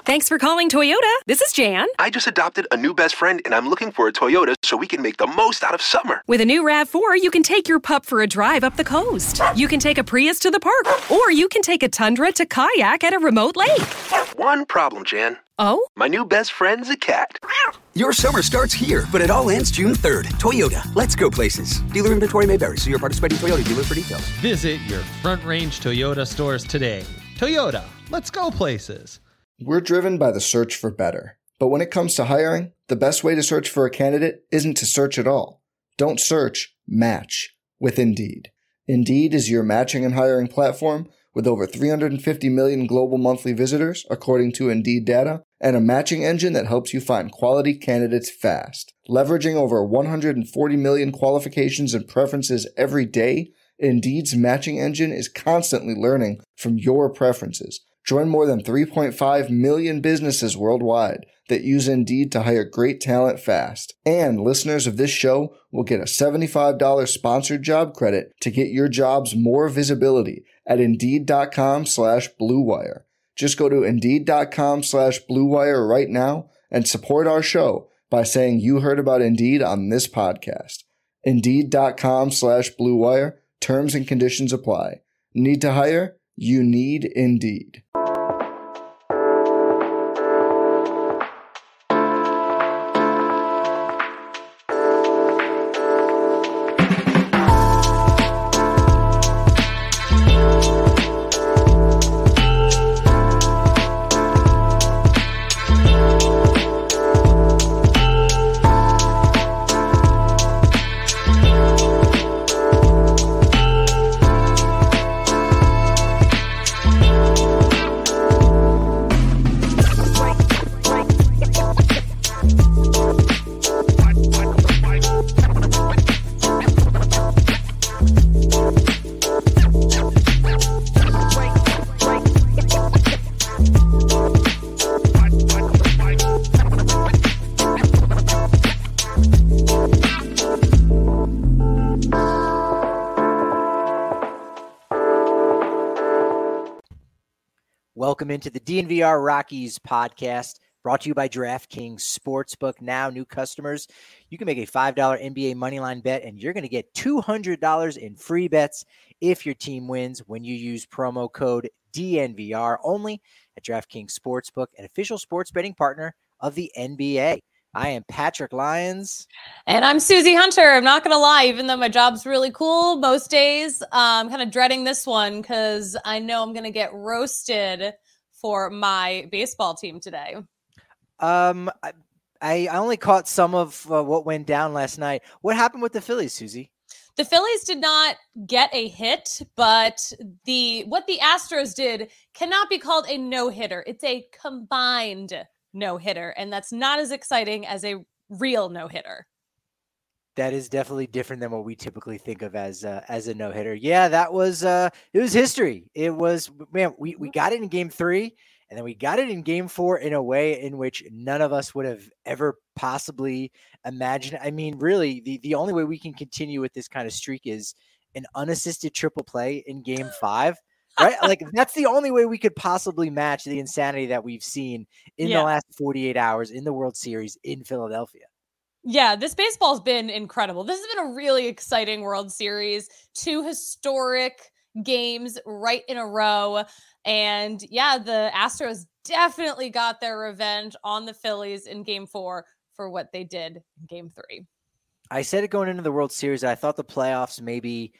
Thanks for calling Toyota. This is Jan. I just adopted a new best friend, and I'm looking for a Toyota so we can make the most out of summer. With a new RAV4, you can take your pup for a drive up the coast. You can take a Prius to the park, or you can take a Tundra to kayak at a remote lake. One problem, Jan. Oh? My new best friend's a cat. Your summer starts here, but it all ends June 3rd. Toyota, let's go places. Dealer inventory may vary. See your participating Toyota dealer for details. Visit your Front Range Toyota stores today. Toyota, let's go places. We're driven by the search for better. But when it comes to hiring, the best way to search for a candidate isn't to search at all. Don't search, match with Indeed. Indeed is your matching and hiring platform with over 350 million global monthly visitors, according to Indeed data, and a matching engine that helps you find quality candidates fast. Leveraging over 140 million qualifications and preferences every day, Indeed's matching engine is constantly learning from your preferences. Join more than 3.5 million businesses worldwide that use Indeed to hire great talent fast. And listeners of this show will get a $75 sponsored job credit to get your jobs more visibility at Indeed.com/Blue Wire. Just go to Indeed.com/Blue Wire right now and support our show by saying you heard about Indeed on this podcast. Indeed.com/Blue Wire. Terms and conditions apply. Need to hire? You need Indeed. Welcome into the DNVR Rockies podcast, brought to you by DraftKings Sportsbook. Now, new customers, you can make a $5 NBA moneyline bet, and you're going to get $200 in free bets if your team wins when you use promo code DNVR only at DraftKings Sportsbook, an official sports betting partner of the NBA. I am Patrick Lyons. And I'm Susie Hunter. I'm not going to lie, even though my job's really cool most days, I'm kind of dreading this one because I know I'm going to get roasted for my baseball team today. I only caught some of what went down last night. What happened with the Phillies, Susie? The Phillies did not get a hit, but what the Astros did cannot be called a no-hitter. It's a combined no-hitter, and that's not as exciting as a real no-hitter. That is definitely different than what we typically think of as a no-hitter. Yeah, that was it was history. It was, man, we got it in game 3, and then we got it in game 4 in a way in which none of us would have ever possibly imagined. I mean, really, the only way we can continue with this kind of streak is an unassisted triple play in game 5. Right? Like, that's the only way we could possibly match the insanity that we've seen in the last 48 hours in the World Series in Philadelphia. Yeah, this baseball's been incredible. This has been a really exciting World Series. 2 historic games right in a row. And yeah, the Astros definitely got their revenge on the Phillies in game 4 for what they did in game 3. I said it going into the World Series. I thought the playoffs maybe,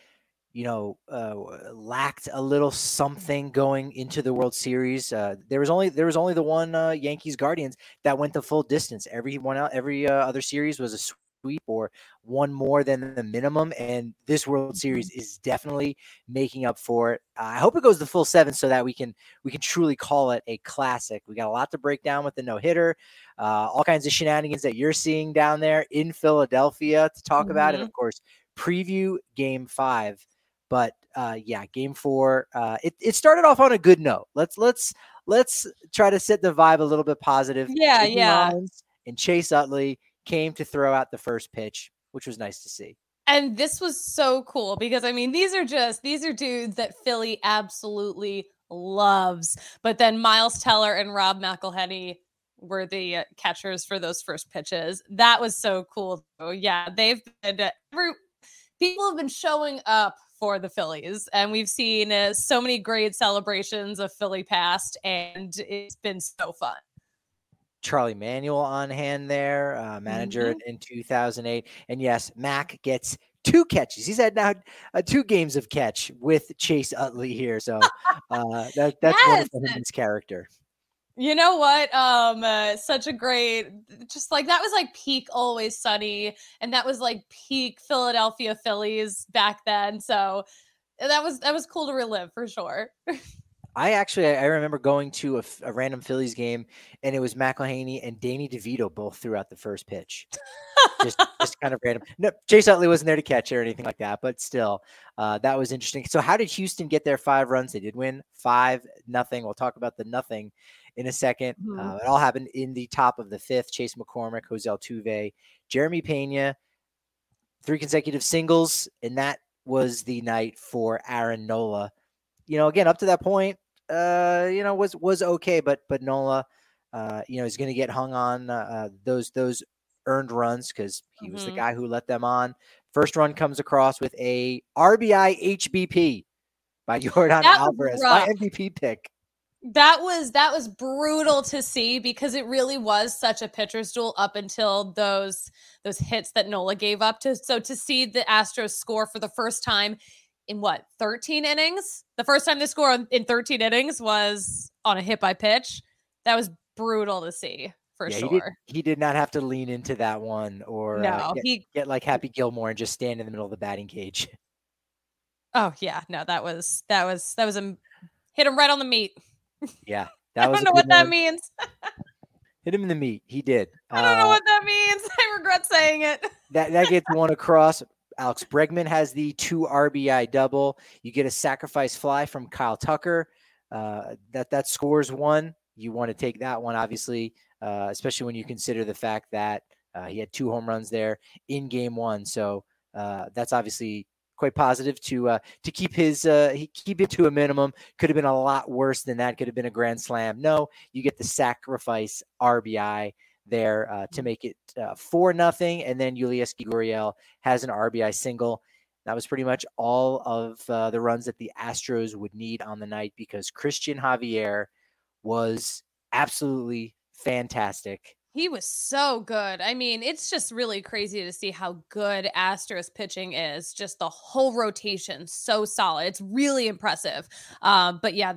lacked a little something going into the World Series. There was only the one Yankees Guardians that went the full distance. Every other series was a sweep or one more than the minimum. And this World Series is definitely making up for it. I hope it goes the full 7 so that we can truly call it a classic. We got a lot to break down with the no-hitter, all kinds of shenanigans that you're seeing down there in Philadelphia to talk about. And of course, preview game 5. But game 4, it started off on a good note. Let's try to set the vibe a little bit positive. Yeah. And Chase Utley came to throw out the first pitch, which was nice to see. And this was so cool because, I mean, these are dudes that Philly absolutely loves. But then Miles Teller and Rob McElhenney were the catchers for those first pitches. That was so cool. So, yeah, they've been people have been showing up for the Phillies, and we've seen so many great celebrations of Philly past, and it's been so fun. Charlie Manuel on hand there, manager in 2008. And yes, Mac gets 2 catches. He's had now 2 games of catch with Chase Utley here. So that's wonderful in his character. You know what? Such a great, just like that was like peak Always Sunny, and that was like peak Philadelphia Phillies back then. So that was cool to relive for sure. I remember going to a random Phillies game, and it was McElhaney and Danny DeVito both threw out the first pitch. just kind of random. No, Chase Utley wasn't there to catch it or anything like that, but still, that was interesting. So how did Houston get their 5 runs? They did win 5-0. We'll talk about the nothing in a second. It all happened in the top of the 5th. Chase McCormick, Jose Altuve, Jeremy Pena, 3 consecutive singles, and that was the night for Aaron Nola. Again, up to that point, was okay, but Nola, is going to get hung on those earned runs because he was the guy who let them on. First run comes across with a RBI HBP by Yordan Alvarez, my MVP pick. That was brutal to see because it really was such a pitcher's duel up until those hits that Nola gave up to. So to see the Astros score for the first time in 13 innings? The first time they scored in 13 innings was on a hit by pitch. That was brutal to see for sure. He did not have to lean into that one or get like Happy Gilmore and just stand in the middle of the batting cage. Oh yeah, no, that was hit him right on the meat. Yeah, I don't know what that means. Hit him in the meat. He did. I don't know what that means. I regret saying it. That gets one across. Alex Bregman has the 2 RBI double. You get a sacrifice fly from Kyle Tucker. That scores 1. You want to take that one, obviously, especially when you consider the fact that he had 2 home runs there in game 1. So that's obviously quite positive to keep keep it to a minimum. Could have been a lot worse than that. Could have been a grand slam. No, you get the sacrifice RBI there to make it 4-0. And then Yulieski Gurriel has an RBI single. That was pretty much all of the runs that the Astros would need on the night because Christian Javier was absolutely fantastic. He was so good. I mean, it's just really crazy to see how good Astros pitching is. Just the whole rotation, so solid. It's really impressive. But yeah,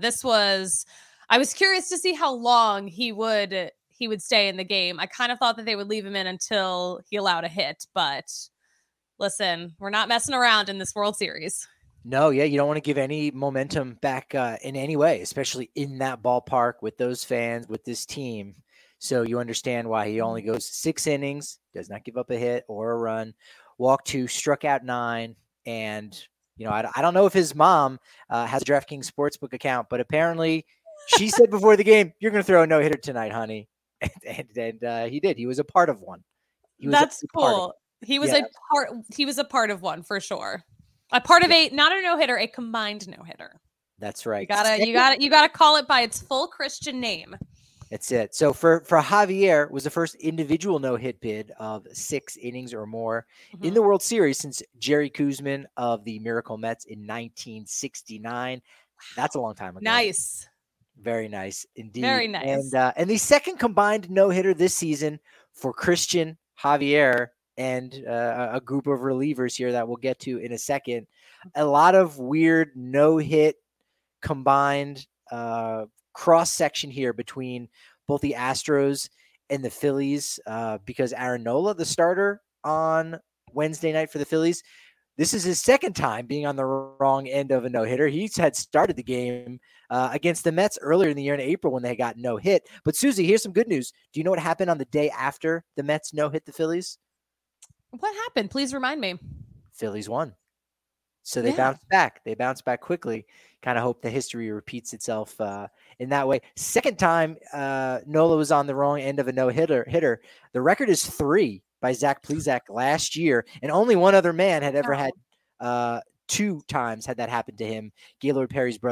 I was curious to see how long he would stay in the game. I kind of thought that they would leave him in until he allowed a hit, but listen, we're not messing around in this World Series. No, yeah, you don't want to give any momentum back in any way, especially in that ballpark with those fans, with this team. So you understand why he only goes 6 innings, does not give up a hit or a run, walked 2, struck out 9. And, I don't know if his mom has a DraftKings Sportsbook account, but apparently she said before the game, you're going to throw a no-hitter tonight, honey. And he did. He was a part of one. That's cool. He was a part of one for sure. A part of not a no-hitter, a combined no-hitter. That's right. You gotta call it by its full Christian name. That's it. So for Javier, was the first individual no-hit bid of 6 innings or more in the World Series since Jerry Koosman of the Miracle Mets in 1969. That's a long time ago. Nice. Very nice indeed. Very nice. And the second combined no-hitter this season for Christian Javier and a group of relievers here that we'll get to in a second. A lot of weird no-hit combined cross-section here between both the Astros and the Phillies because Aaron Nola, the starter on Wednesday night for the Phillies, this is his second time being on the wrong end of a no-hitter. He's had started the game against the Mets earlier in the year in April when they got no hit. But Susie, here's some good news. Do you know what happened on the day after the Mets no-hit the Phillies? What happened? Please remind me. Phillies won. So they bounced back. They bounced back quickly. Kind of hope the history repeats itself in that way. Second time Nola was on the wrong end of a no-hitter. The record is 3 by Zach Plesac last year, and only one other man had ever had 2 times had that happen to him. Gaylord Perry's brother,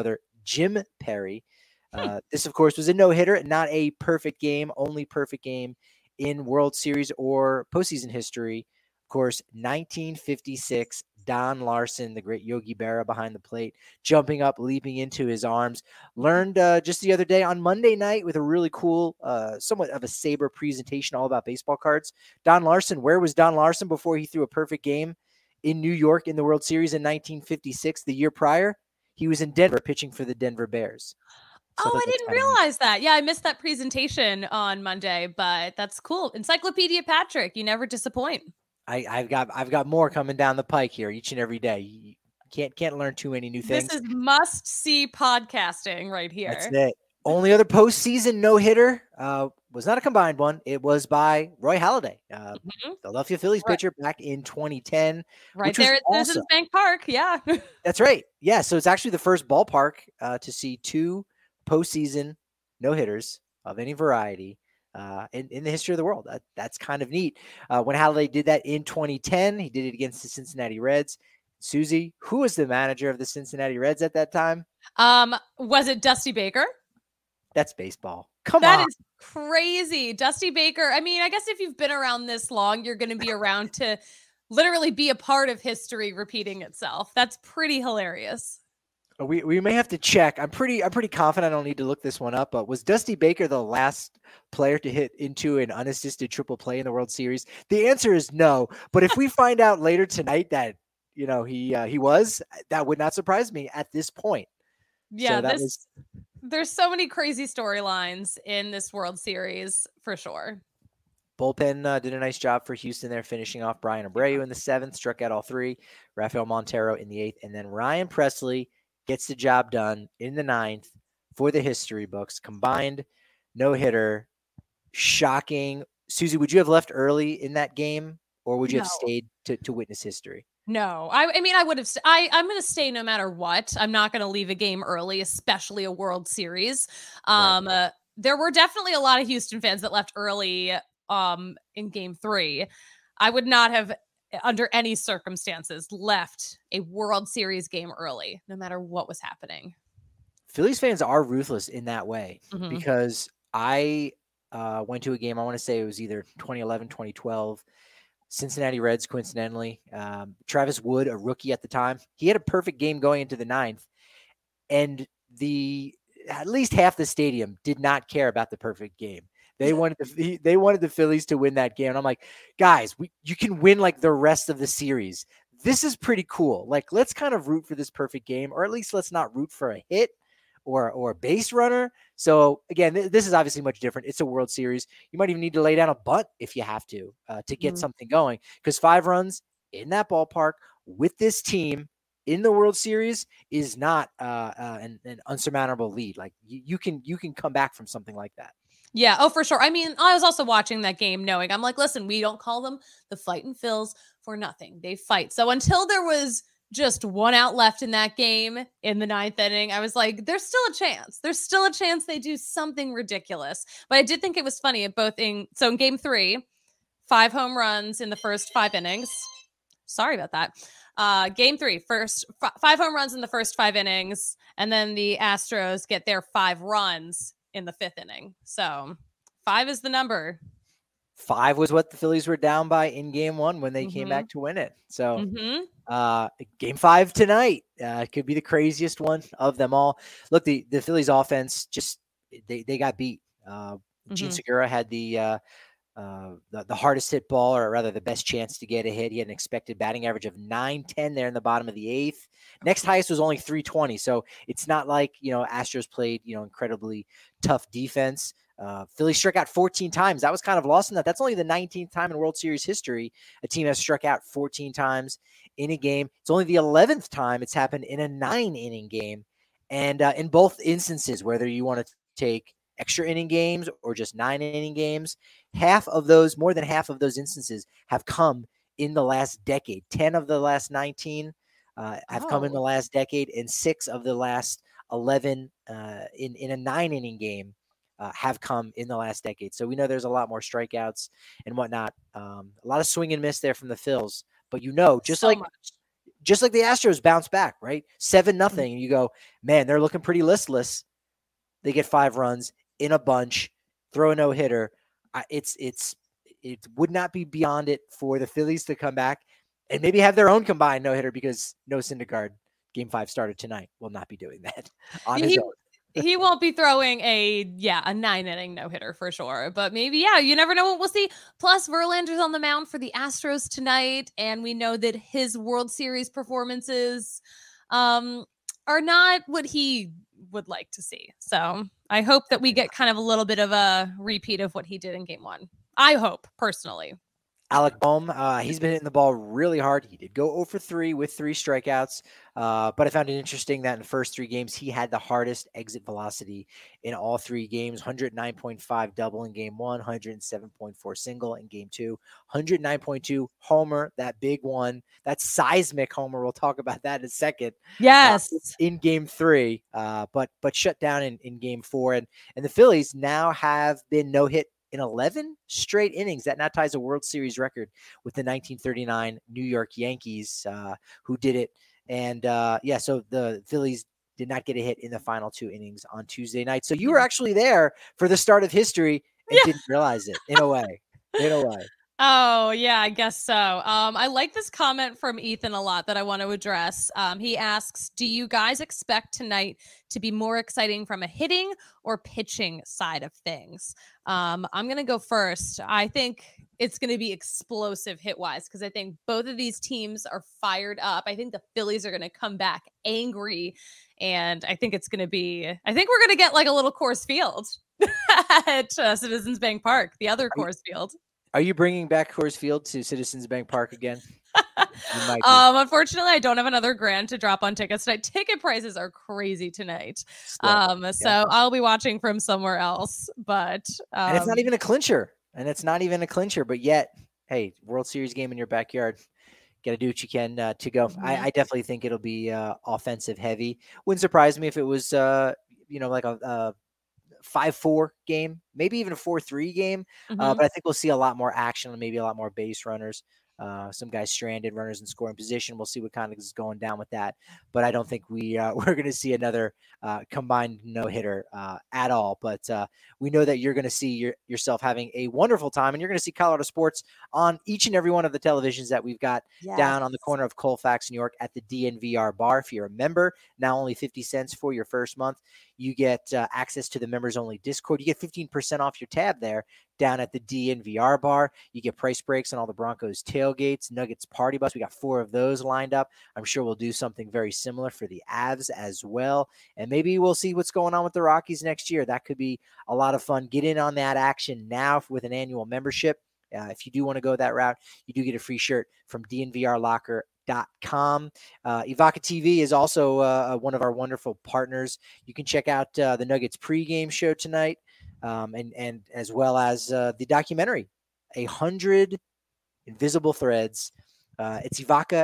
Jim Perry. This, of course, was a no-hitter, not a perfect game, only perfect game in World Series or postseason history. Of course, 1956, Don Larson, the great Yogi Berra behind the plate, jumping up, leaping into his arms. Learned just the other day on Monday night with a really cool, somewhat of a SABR presentation all about baseball cards. Don Larson, where was Don Larson before he threw a perfect game in New York in the World Series in 1956? The year prior, he was in Denver pitching for the Denver Bears. So I didn't realize that. Yeah, I missed that presentation on Monday, but that's cool. Encyclopedia Patrick, you never disappoint. I've got more coming down the pike here each and every day. You can't learn too many new things. This is must-see podcasting right here. That's it. Only other postseason no-hitter was not a combined one. It was by Roy Halladay, Philadelphia Phillies pitcher back in 2010. Right there at Citizens Bank Park, yeah. That's right. Yeah, so it's actually the first ballpark to see two postseason no-hitters of any variety in the history of the world. That's kind of neat. When Halladay did that in 2010, he did it against the Cincinnati Reds. Susie, who was the manager of the Cincinnati Reds at that time? Was it Dusty Baker? That's baseball. Come on. That is crazy. Dusty Baker. I mean, I guess if you've been around this long, you're going to be around to literally be a part of history repeating itself. That's pretty hilarious. We may have to check. I'm pretty confident I don't need to look this one up, but was Dusty Baker the last player to hit into an unassisted triple play in the World Series? The answer is no. But if we find out later tonight that, he was, that would not surprise me at this point. Yeah, so there's so many crazy storylines in this World Series for sure. Bullpen did a nice job for Houston there, finishing off Brian Abreu in the 7th, struck out all 3, Rafael Montero in the 8th, and then Ryan Presley gets the job done in the 9th for the history books. Combined no-hitter. Shocking. Susie, would you have left early in that game, or would you have stayed to witness history? No, I mean, I would have. I'm going to stay no matter what. I'm not going to leave a game early, especially a World Series. Right. There were definitely a lot of Houston fans that left early in Game 3. I would not have, under any circumstances, left a World Series game early, no matter what was happening. Phillies fans are ruthless in that way because I went to a game, I want to say it was either 2011, 2012, Cincinnati Reds, coincidentally. Travis Wood, a rookie at the time, he had a perfect game going into the 9th, and at least half the stadium did not care about the perfect game. They wanted the Phillies to win that game. And I'm like, guys, you can win like the rest of the series. This is pretty cool. Like, let's kind of root for this perfect game, or at least let's not root for a hit or a base runner. So again, this is obviously much different. It's a World Series. You might even need to lay down a bunt if you have to get something going, because 5 runs in that ballpark with this team in the World Series is not an unsurmountable lead. Like you can come back from something like that. Yeah. Oh, for sure. I mean, I was also watching that game knowing, I'm like, listen, we don't call them the Fightin' Phils for nothing. They fight. So until there was just 1 out left in that game in the 9th inning, I was like, there's still a chance. There's still a chance they do something ridiculous. But I did think it was funny in Game 3, 5 home runs in the first 5 innings. Sorry about that. Game 3, first 5 home runs in the first 5 innings. And then the Astros get their 5 runs in the 5th inning. So 5 is the number. 5 was what the Phillies were down by in Game 1 when they came back to win it. So Game 5 tonight could be the craziest one of them all. Look, the Phillies offense just they got beat. Gene Segura had the hardest hit ball, or rather the best chance to get a hit. He had an expected batting average of .910 there in the bottom of the 8th. Next highest was only .320. So it's not like, Astros played, incredibly tough defense. Philly struck out 14 times. That was kind of lost in that. That's only the 19th time in World Series history a team has struck out 14 times in a game. It's only the 11th time it's happened in a 9-inning game. And in both instances, whether you want to take extra inning games or just 9-inning games, more than half of those instances have come in the last decade. 10 of the last 19 have come in the last decade, and 6 of the last 11 in a 9-inning game have come in the last decade. So we know there's a lot more strikeouts and whatnot. A lot of swing and miss there from the Phils, but just just like the Astros bounce back, right? 7-0. And you go, man, they're looking pretty listless. They get 5 runs in a bunch, throw a no-hitter. It would not be beyond it for the Phillies to come back and maybe have their own combined no-hitter, because Noah Syndergaard, Game 5 started tonight, will not be doing that on his own. He won't be throwing a 9-inning no-hitter for sure. But maybe, you never know what we'll see. Plus, Verlander's on the mound for the Astros tonight, and we know that his World Series performances are not what he would like to see. So I hope that we get kind of a little bit of a repeat of what he did in Game 1. I hope, personally. Alec Bohm, he's been hitting the ball really hard. He did go 0 for 3 with 3 strikeouts, but I found it interesting that in the first 3 games, he had the hardest exit velocity in all 3 games. 109.5 double in Game 1, 107.4 single in Game 2, 109.2 homer, that big one, that seismic homer. We'll talk about that in a second. Yes. In Game 3, but shut down in Game 4. And the Phillies now have been no-hit in 11 straight innings. That now ties a World Series record with the 1939 New York Yankees, who did it. And so the Phillies did not get a hit in the final 2 innings on Tuesday night. So you were actually there for the start of history and didn't realize it in a way. Oh, yeah, I guess so. I like this comment from Ethan a lot that I want to address. He asks, do you guys expect tonight to be more exciting from a hitting or pitching side of things? I'm going to go first. I think it's going to be explosive hit-wise because I think both of these teams are fired up. I think the Phillies are going to come back angry, and I think we're going to get like a little Coors Field at Citizens Bank Park, the other Coors Field. Are you bringing back Coors Field to Citizens Bank Park again? Unfortunately, I don't have another grand to drop on tickets tonight. Ticket prices are crazy tonight. So I'll be watching from somewhere else. But and it's not even a clincher. But yet, hey, World Series game in your backyard. Got to do what you can to go. Mm-hmm. I definitely think it'll be offensive heavy. Wouldn't surprise me if it was like a 5-4 game, maybe even a 4-3 game. But I think we'll see a lot more action and maybe a lot more base runners. Some guys stranded, runners in scoring position. We'll see what kind of is going down with that. But I don't think we're going to see another combined no-hitter at all. But we know that you're going to see yourself having a wonderful time, and you're going to see Colorado sports on each and every one of the televisions that we've got down on the corner of Colfax, New York, at the DNVR bar. If you're a member, now only 50 cents for your first month. You get access to the members-only Discord. You get 15% off your tab there down at the DNVR bar. You get price breaks on all the Broncos tailgates, Nuggets party bus. We got 4 of those lined up. I'm sure we'll do something very similar for the Avs as well. And maybe we'll see what's going on with the Rockies next year. That could be a lot of fun. Get in on that action now with an annual membership. If you do want to go that route, you do get a free shirt from DNVRlocker.com. Evoca TV is also one of our wonderful partners. You can check out the Nuggets pregame show tonight, and as well as the documentary, 100 Invisible Threads. It's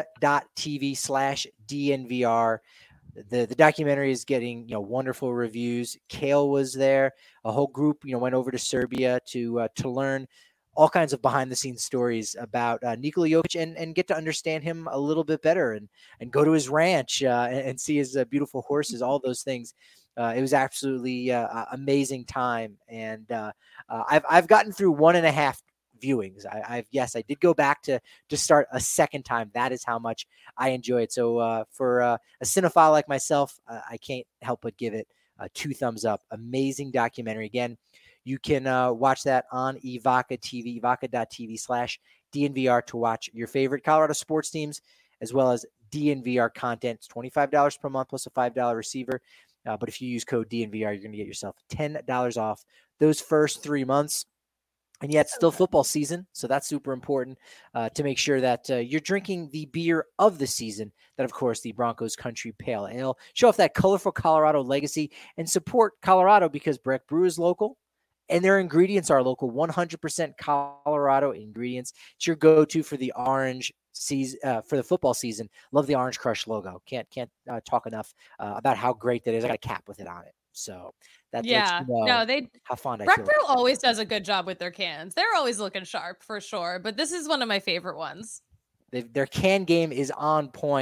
evoca.tv/DNVR. The documentary is getting wonderful reviews. Kale was there. A whole group went over to Serbia to learn all kinds of behind-the-scenes stories about Nikola Jokic and get to understand him a little bit better and go to his ranch and see his beautiful horses, all those things. It was absolutely amazing time. And I've gotten through 1.5 viewings. I did go back to start a second time. That is how much I enjoy it. So for a cinephile like myself, I can't help but give it 2 thumbs up. Amazing documentary. Again, you can watch that on Evoca TV, evoca.tv/DNVR to watch your favorite Colorado sports teams, as well as DNVR content. It's $25 per month plus a $5 receiver. But if you use code DNVR, you're going to get yourself $10 off those first 3 months. And yet, still football season, so that's super important to make sure that you're drinking the beer of the season, that, of course, the Broncos Country Pale Ale. Show off that colorful Colorado legacy and support Colorado because Breck Brew is local. And their ingredients are local, 100% Colorado ingredients. It's your go-to for the orange season, for the football season. Love the Orange Crush logo. Can't talk enough about how great that is. I got a cap with it on it. So that lets you know how fond I feel. Breck Brew always does a good job with their cans. They're always looking sharp for sure. But this is one of my favorite ones. Their can game is on point.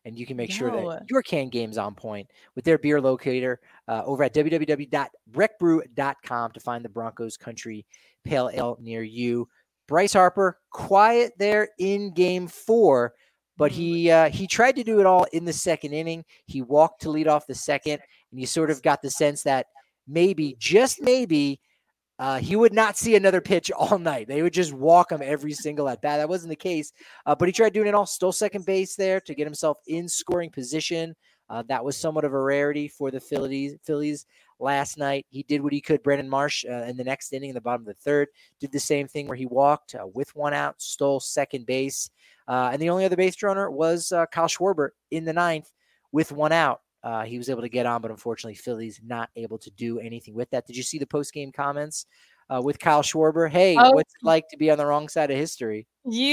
And you can make sure No. that your canned game's on point with their beer locator over at www.breckbrew.com to find the Broncos Country Pale Ale near you. Bryce Harper, quiet there in game 4, but he tried to do it all in the second inning. He walked to lead off the second, and you sort of got the sense that maybe, just maybe, he would not see another pitch all night. They would just walk him every single at bat. That wasn't the case, but he tried doing it all. Stole second base there to get himself in scoring position. That was somewhat of a rarity for the Phillies last night. He did what he could. Brandon Marsh in the next inning, in the bottom of the third, did the same thing where he walked with one out, stole second base. And the only other base runner was Kyle Schwarber in the ninth with one out. He was able to get on, but unfortunately, Phillies not able to do anything with that. Did you see the post-game comments with Kyle Schwarber? Hey, what's it like to be on the wrong side of history?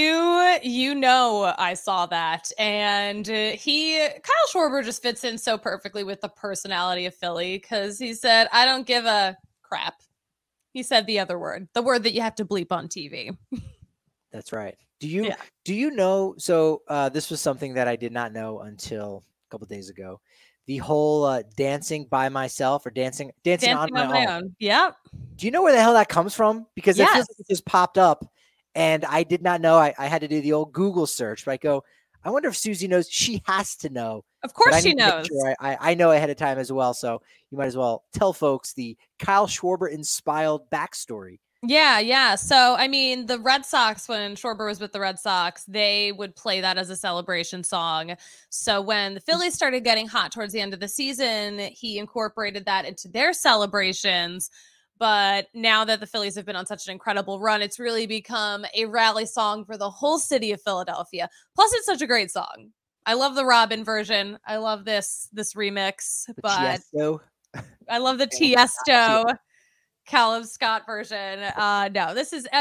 You know, I saw that, and Kyle Schwarber just fits in so perfectly with the personality of Philly, because he said, "I don't give a crap." He said the other word, the word that you have to bleep on TV. That's right. Do you know? So this was something that I did not know until a couple of days ago. The whole dancing by myself or dancing on my own. Yep. Do you know where the hell that comes from? Because it Yes. feels like it just popped up, and I did not know. I had to do the old Google search. But I go, I wonder if Susie knows. She has to know. Of course she knows. Sure I know ahead of time as well. So you might as well tell folks the Kyle Schwarber inspired backstory. Yeah. So, I mean, the Red Sox, when Schwarber was with the Red Sox, they would play that as a celebration song. So when the Phillies started getting hot towards the end of the season, he incorporated that into their celebrations. But now that the Phillies have been on such an incredible run, it's really become a rally song for the whole city of Philadelphia. Plus, it's such a great song. I love the Robin version. I love this remix. But Tiesto. I love the Tiesto. Callum Scott version. No,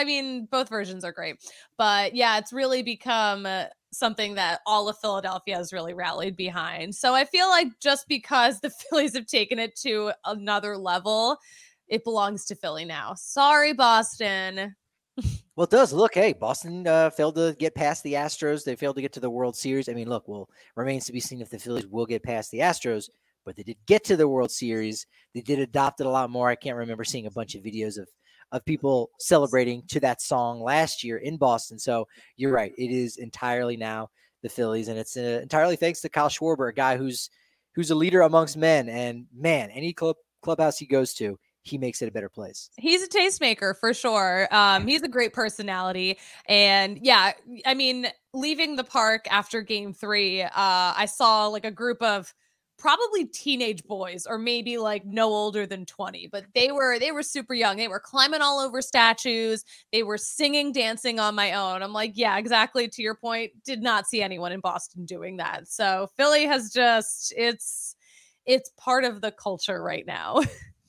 both versions are great. But yeah, it's really become something that all of Philadelphia has really rallied behind. So I feel like just because the Phillies have taken it to another level, it belongs to Philly now. Sorry, Boston. Well, it does. Look, hey, Boston failed to get past the Astros. They failed to get to the World Series. I mean, look, remains to be seen if the Phillies will get past the Astros. But they did get to the World Series. They did adopt it a lot more. I can't remember seeing a bunch of videos of people celebrating to that song last year in Boston. So you're right. It is entirely now the Phillies, and it's entirely thanks to Kyle Schwarber, a guy who's a leader amongst men. And man, any clubhouse he goes to, he makes it a better place. He's a tastemaker for sure. He's a great personality. And yeah, I mean, leaving the park after game 3, I saw like a group of probably teenage boys, or maybe like no older than 20, but they were super young. They were climbing all over statues. They were singing, dancing on my own. I'm like, yeah, exactly. To your point, did not see anyone in Boston doing that. So Philly has just, it's part of the culture right now.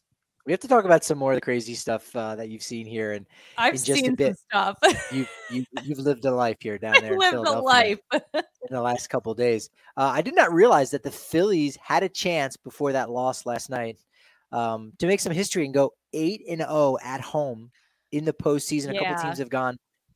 We have to talk about some more of the crazy stuff that you've seen here, and I've in just seen a bit, some stuff. you've lived a life here down there. I lived in a life in the last couple of days. I did not realize that the Phillies had a chance before that loss last night to make some history and go 8-0 at home in the postseason. A couple teams have gone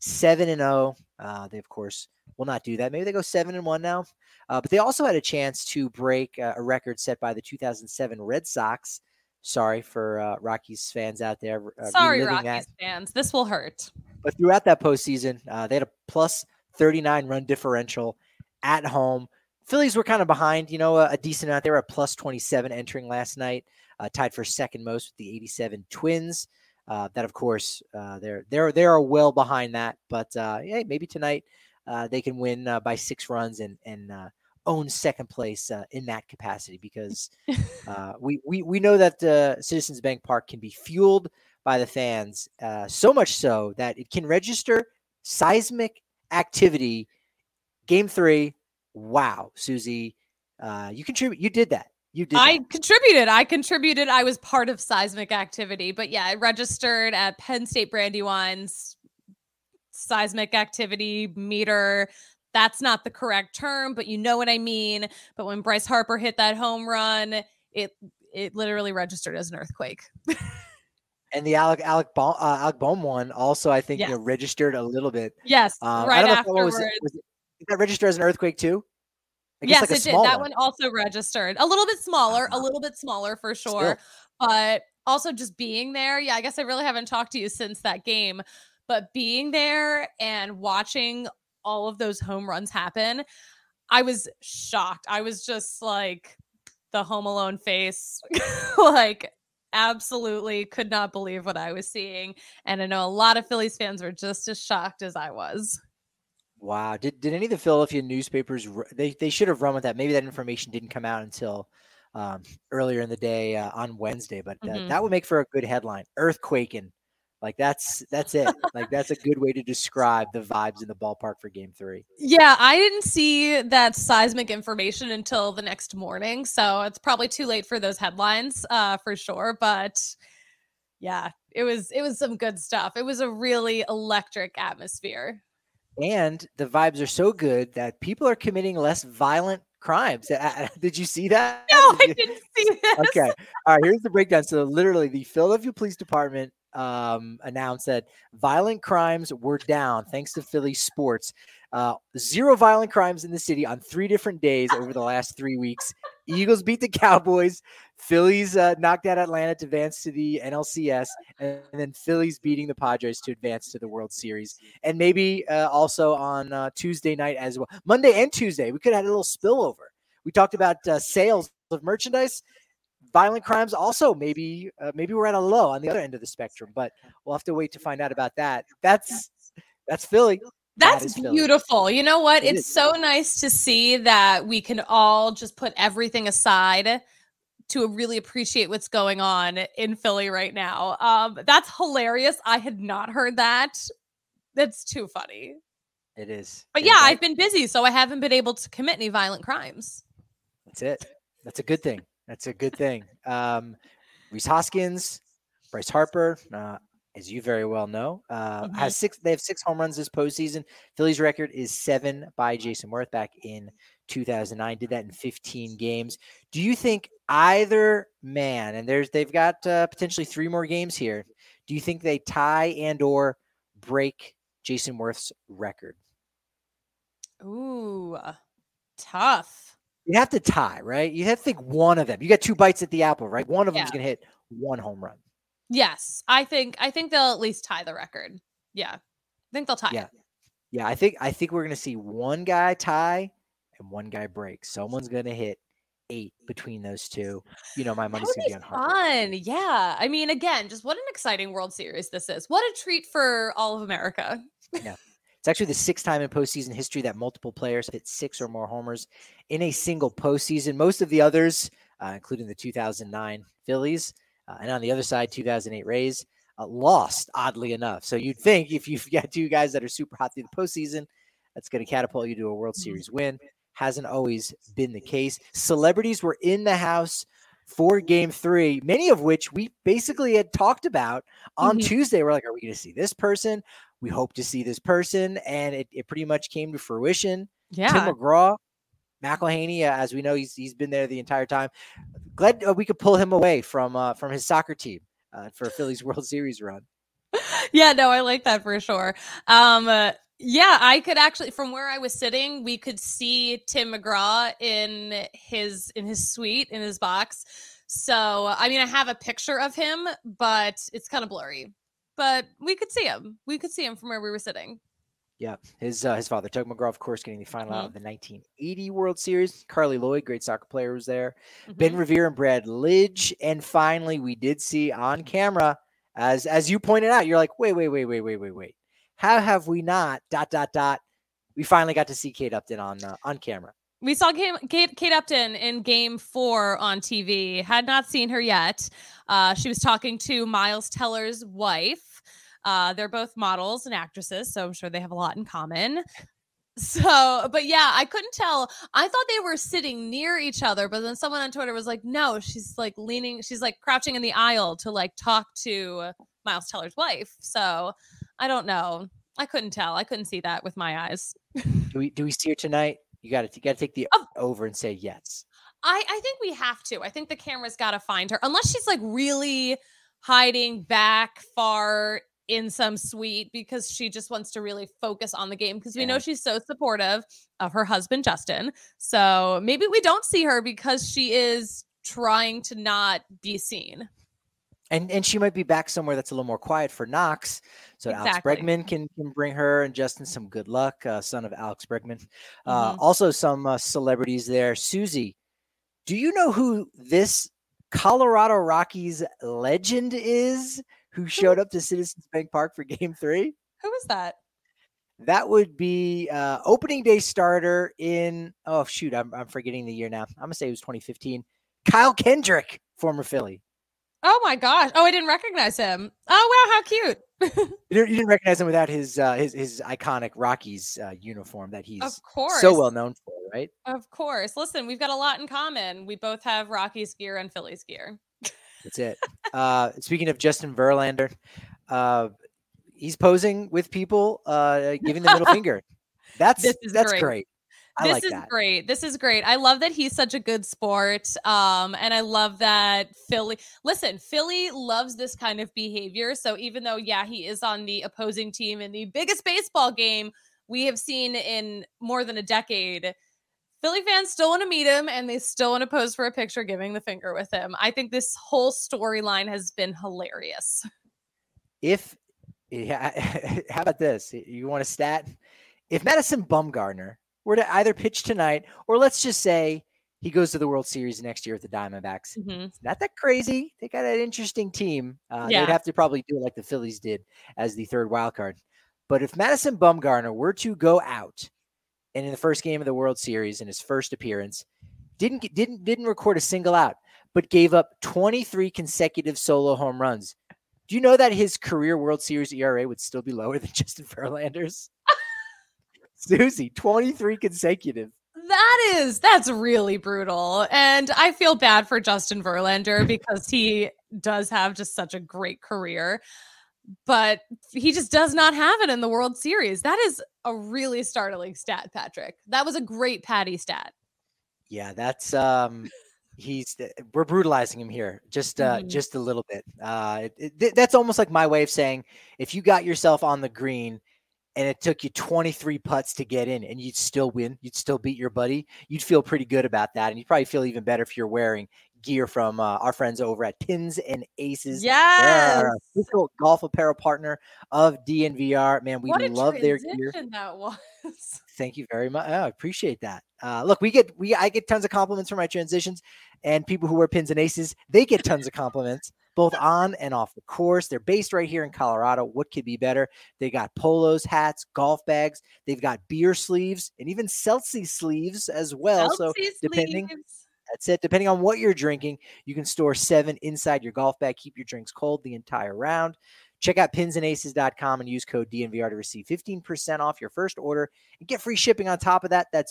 7-0. They of course will not do that. Maybe they go 7-1 now. But they also had a chance to break a record set by the 2007 Red Sox. Sorry for Rockies fans out there. Sorry, Rockies fans. This will hurt. But throughout that postseason, they had a plus 39 run differential at home. Phillies were kind of behind, a decent amount. They were at plus 27 entering last night, tied for second most with the 87 Twins. That, of course, they're well behind that. But hey, maybe tonight they can win by 6 runs and own second place in that capacity, because we know that Citizens Bank Park can be fueled by the fans, so much so that it can register seismic activity. Game 3, wow, Susie, you contribute. You did that. I contributed. I was part of seismic activity, but yeah, I registered at Penn State Brandywine's seismic activity meter. That's not the correct term, but you know what I mean. But when Bryce Harper hit that home run, it literally registered as an earthquake. And the Alec Bohm one also, I think, registered a little bit. Yes, right afterwards. Did that register as an earthquake too? guess Yes, like a it did. small That one. one also registered. A little bit smaller for sure. Still. But also just being there. Yeah, I guess I really haven't talked to you since that game, but being there and watching all of those home runs happen, I was shocked. I was just like the Home Alone face, like absolutely could not believe what I was seeing. And I know a lot of Phillies fans were just as shocked as I was. Wow. Did any of the Philadelphia newspapers, they should have run with that. Maybe that information didn't come out until earlier in the day on Wednesday, but that would make for a good headline. Earthquaking. Like that's it. Like that's a good way to describe the vibes in the ballpark for Game 3. Yeah, I didn't see that seismic information until the next morning, so it's probably too late for those headlines, for sure. But yeah, it was some good stuff. It was a really electric atmosphere. And the vibes are so good that people are committing less violent crimes. Did you see that? No, I didn't see this. Okay. All right. Here's the breakdown. So literally the Philadelphia Police Department announced that violent crimes were down thanks to Philly sports. 0 violent crimes in the city on 3 different days over the last 3 weeks. Eagles beat the Cowboys. Phillies knocked out Atlanta to advance to the NLCS, and then Phillies beating the Padres to advance to the World Series. And maybe also on Tuesday night as well. Monday and Tuesday, we could have had a little spillover. We talked about sales of merchandise. Violent crimes also maybe we're at a low on the other end of the spectrum, but we'll have to wait to find out about that. That's Philly. That's beautiful. You know what? It's so nice to see that we can all just put everything aside to really appreciate what's going on in Philly right now. That's hilarious. I had not heard that. That's too funny. It is. But yeah, I've been busy, so I haven't been able to commit any violent crimes. That's it. That's a good thing. Rhys Hoskins, Bryce Harper, as you very well know, has 6. They have 6 home runs this postseason. Phillies record is 7 by Jason Worth back in 2009. Did that in 15 games. Do you think either man, and they've got potentially 3 more games here, do you think they tie and or break Jason Worth's record? Ooh, tough. You have to tie, right? You have to think one of them. You got 2 bites at the apple, right? One of them's going to hit 1 home run. Yes, I think they'll at least tie the record. Yeah, I think they'll tie. Yeah. I think we're going to see one guy tie and one guy break. Someone's going to hit 8 between those two. You know, my money's going to be on Harper. Fun. Yeah. I mean, again, just what an exciting World Series this is. What a treat for all of America. Yeah. It's actually the 6th time in postseason history that multiple players hit 6 or more homers in a single postseason. Most of the others, including the 2009 Phillies, and on the other side, 2008 Rays, lost, oddly enough. So you'd think if you've got 2 guys that are super hot through the postseason, that's going to catapult you to a World Series win. Hasn't always been the case. Celebrities were in the house for Game 3, many of which we basically had talked about on Tuesday. We're like, are we going to see this person? We hope to see this person. And it pretty much came to fruition. Yeah. Tim McGraw, McElhaney, as we know, he's been there the entire time. Glad we could pull him away from his soccer team for a Phillies World Series run. Yeah, no, I like that for sure. Yeah, I could actually, from where I was sitting, we could see Tim McGraw in his suite, in his box. So, I mean, I have a picture of him, but it's kind of blurry. But we could see him. We could see him from where we were sitting. Yeah, his father, Tug McGraw, of course, getting the final out of the 1980 World Series. Carly Lloyd, great soccer player, was there. Ben Revere and Brad Lidge. And finally, we did see on camera, as you pointed out, you're like, wait. How have we not, ... We finally got to see Kate Upton on camera. We saw Kate Upton in Game 4 on TV. Had not seen her yet. She was talking to Miles Teller's wife. They're both models and actresses, so I'm sure they have a lot in common. So, but yeah, I couldn't tell. I thought they were sitting near each other, but then someone on Twitter was like, no, she's like she's like crouching in the aisle to like talk to Miles Teller's wife. So I don't know. I couldn't tell. I couldn't see that with my eyes. Do we see her tonight? You got to take the over and say yes. I think we have to. I think the camera's got to find her, unless she's like really hiding back far in some suite because she just wants to really focus on the game, because we know she's so supportive of her husband, Justin. So maybe we don't see her because she is trying to not be seen. And she might be back somewhere that's a little more quiet for Knox. So Alex Bregman can bring her and Justin some good luck, son of Alex Bregman. Also some celebrities there. Susie, do you know who this Colorado Rockies legend is who showed up to Citizens Bank Park for Game 3? Who was that? That would be opening day starter in, I'm forgetting the year now. I'm going to say it was 2015. Kyle Kendrick, former Philly. Oh my gosh. Oh, I didn't recognize him. Oh, wow. How cute. You didn't recognize him without his iconic Rockies uniform that he's of course so well known for, right? Of course. Listen, we've got a lot in common. We both have Rockies gear and Phillies gear. That's it. Speaking of Justin Verlander, he's posing with people, giving the middle finger. That's great. This is great. I love that he's such a good sport. And I love that Philly loves this kind of behavior. So even though, he is on the opposing team in the biggest baseball game we have seen in more than a decade, Philly fans still want to meet him and they still want to pose for a picture giving the finger with him. I think this whole storyline has been hilarious. How about this? You want a stat? If Madison Bumgarner were to either pitch tonight, or let's just say he goes to the World Series next year with the Diamondbacks. It's not that crazy. They got an interesting team. They'd have to probably do it like the Phillies did as the third wild card. But if Madison Bumgarner were to go out and in the first game of the World Series in his first appearance, didn't record a single out, but gave up 23 consecutive solo home runs. Do you know that his career World Series ERA would still be lower than Justin Verlander's? Susie, 23 consecutive. That's really brutal. And I feel bad for Justin Verlander because he does have just such a great career, but he just does not have it in the World Series. That is a really startling stat, Patrick. That was a great Patty stat. Yeah, that's we're brutalizing him here just a little bit. That's almost like my way of saying if you got yourself on the green and it took you 23 putts to get in and you'd still win, you'd still beat your buddy, you'd feel pretty good about that. And you'd probably feel even better if you're wearing gear from our friends over at Pins and Aces. Yes. They're our official golf apparel partner of DNVR. Man, we love their gear. That was. Thank you very much. I appreciate that. Look, I get tons of compliments for my transitions, and people who wear Pins and Aces, they get tons of compliments, both on and off the course. They're based right here in Colorado. What could be better? They got polos, hats, golf bags. They've got beer sleeves and even Celsius sleeves as well. That's it. Depending on what you're drinking, you can store 7 inside your golf bag. Keep your drinks cold the entire round. Check out pinsandaces.com and use code DNVR to receive 15% off your first order and get free shipping on top of that. That's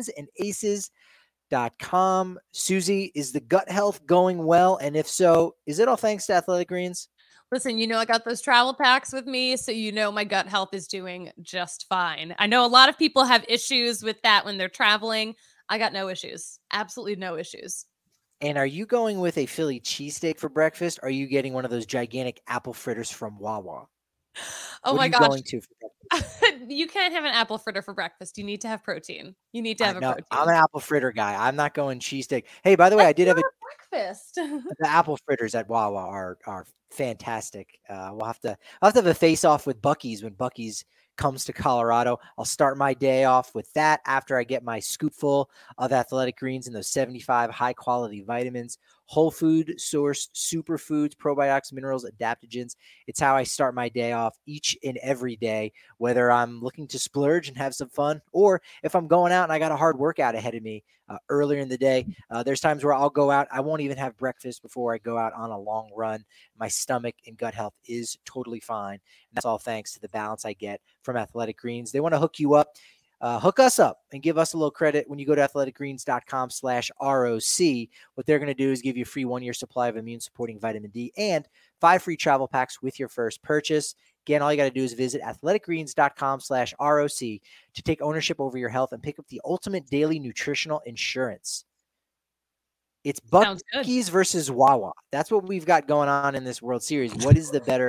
pinsandaces.com. Susie, is the gut health going well? And if so, is it all thanks to Athletic Greens? Listen, I got those travel packs with me, so my gut health is doing just fine. I know a lot of people have issues with that when they're traveling. I got no issues. Absolutely no issues. And are you going with a Philly cheesesteak for breakfast? Or are you getting one of those gigantic apple fritters from Wawa? Oh what my are you gosh. Going to for breakfast? You can't have an apple fritter for breakfast. You need to have protein. You need to have a protein. I'm an apple fritter guy. I'm not going cheesesteak. Hey, by the way, I did have breakfast. The apple fritters at Wawa are fantastic. We'll have to have a face off with Buc-ee's when Buc-ee's comes to Colorado. I'll start my day off with that after I get my scoopful of Athletic Greens and those 75 high quality vitamins, whole food sourced superfoods, probiotics, minerals, adaptogens. It's how I start my day off each and every day, whether I'm looking to splurge and have some fun, or if I'm going out and I got a hard workout ahead of me earlier in the day. There's times where I'll go out. I won't even have breakfast before I go out on a long run. My stomach and gut health is totally fine. And that's all thanks to the balance I get from Athletic Greens. They want to hook you up. Hook us up and give us a little credit when you go to athleticgreens.com/ROC. What they're going to do is give you a free 1-year supply of immune supporting vitamin D and 5 free travel packs with your first purchase. Again, all you got to do is visit athleticgreens.com/ROC to take ownership over your health and pick up the ultimate daily nutritional insurance. It's Buc-ee's versus Wawa. That's what we've got going on in this World Series. What is the better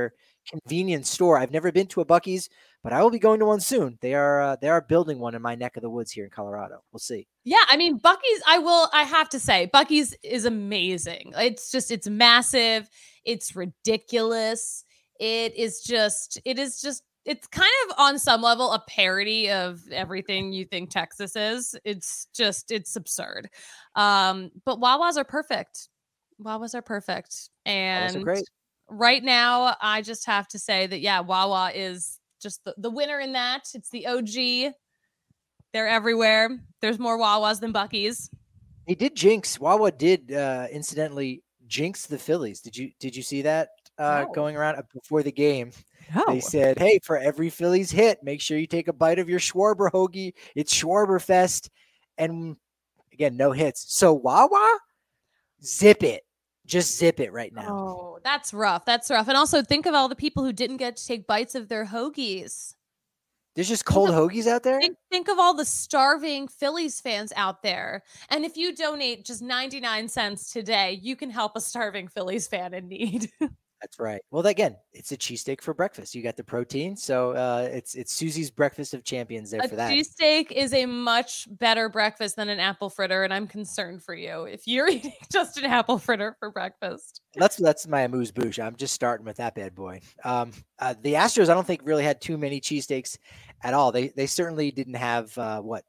convenience store. I've never been to a Buc-ee's, but I will be going to one soon. They are building one in my neck of the woods here in Colorado. We'll see. Yeah, I mean, Buc-ee's, I have to say, Buc-ee's is amazing. It's massive. It's ridiculous. It's kind of on some level a parody of everything you think Texas is. It's absurd. But Wawa's are perfect. And Great. Right now, I just have to say that, yeah, Wawa is just the winner in that. It's the OG. They're everywhere. There's more Wawas than Buc-ee's. He did jinx. Wawa did incidentally jinx the Phillies. Did you see that going around before the game? No. They said, hey, for every Phillies hit, make sure you take a bite of your Schwarber hoagie. It's Schwarber Fest. And again, no hits. So Wawa, zip it. Just zip it right now. Oh, that's rough. And also think of all the people who didn't get to take bites of their hoagies. There's just cold hoagies out there? Think of all the starving Phillies fans out there. And if you donate just 99 cents today, you can help a starving Phillies fan in need. That's right. Well, again, it's a cheesesteak for breakfast. You got the protein. So it's Susie's breakfast of champions there for that. A cheesesteak is a much better breakfast than an apple fritter. And I'm concerned for you if you're eating just an apple fritter for breakfast. That's my amuse-bouche. I'm just starting with that bad boy. The Astros, I don't think really had too many cheesesteaks at all. They certainly didn't have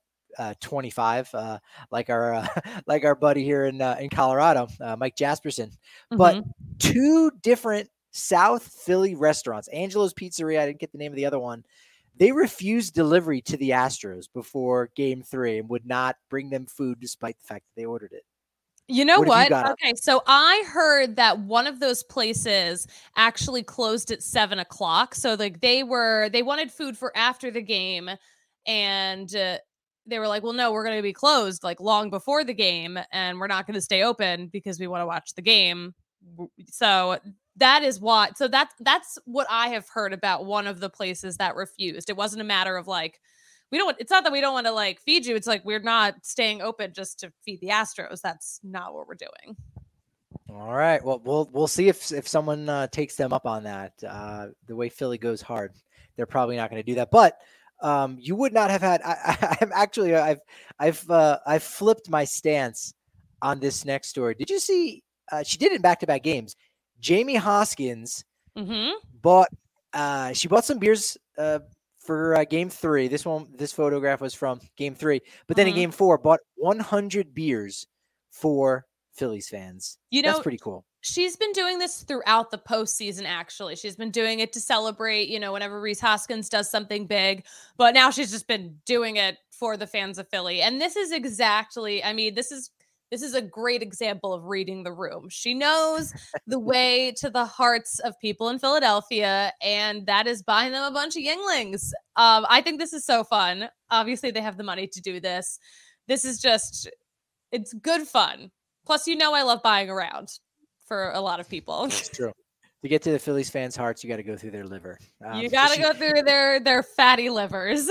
25 like our buddy here in Colorado, Mike Jasperson, but two different South Philly restaurants, Angelo's Pizzeria, I didn't get the name of the other one. They refused delivery to the Astros before Game 3 and would not bring them food despite the fact that they ordered it. You know what? Okay, so I heard that one of those places actually closed at 7:00. So like they wanted food for after the game, and they were like, well, no, we're going to be closed like long before the game, and we're not going to stay open because we want to watch the game. So that is what. So that's what I have heard about one of the places that refused. It wasn't a matter of like, it's not that we don't want to like feed you. It's like, we're not staying open just to feed the Astros. That's not what we're doing. All right. Well, we'll see if someone takes them up on that. The way Philly goes hard, they're probably not going to do that. But you would not have had. I've flipped my stance on this next story. Did you see? She did it in back-to-back games. Jamie Hoskins bought some beers for Game 3. This photograph was from Game 3, but then in Game 4 bought 100 beers for Phillies fans. That's pretty cool. She's been doing this throughout the postseason, actually. She's been doing it to celebrate, whenever Rhys Hoskins does something big. But now she's just been doing it for the fans of Philly. And this is exactly, this is a great example of reading the room. She knows the way to the hearts of people in Philadelphia, and that is buying them a bunch of Yuenglings. I think this is so fun. Obviously, they have the money to do this. This is it's good fun. Plus, I love buying around for a lot of people. It's true. To get to the Phillies fans' hearts, you got to go through their liver. You got to go through their fatty livers.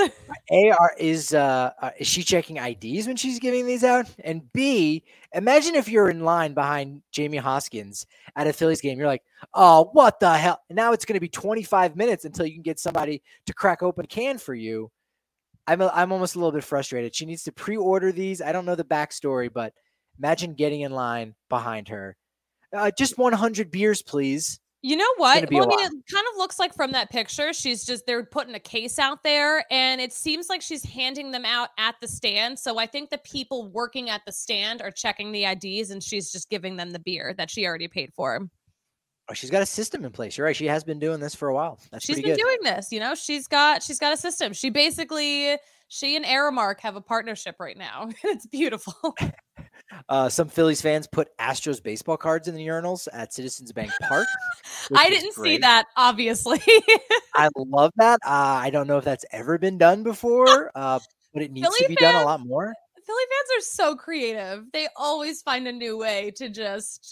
Is she checking IDs when she's giving these out? And B, imagine if you're in line behind Jamie Hoskins at a Phillies game. You're like, oh, what the hell? And now it's going to be 25 minutes until you can get somebody to crack open a can for you. I'm almost a little bit frustrated. She needs to pre-order these. I don't know the backstory, but imagine getting in line behind her. Just 100 beers, please. You know what? It kind of looks like from that picture, they're putting a case out there, and it seems like she's handing them out at the stand. So I think the people working at the stand are checking the IDs, and she's just giving them the beer that she already paid for. Oh, she's got a system in place. You're right. She has been doing this for a while. She's been doing this. She's got a system. She and Aramark have a partnership right now. It's beautiful. Some Phillies fans put Astros baseball cards in the urinals at Citizens Bank Park. I didn't see that, obviously. I love that. I don't know if that's ever been done before, but it needs to be done a lot more. Philly fans are so creative. They always find a new way to just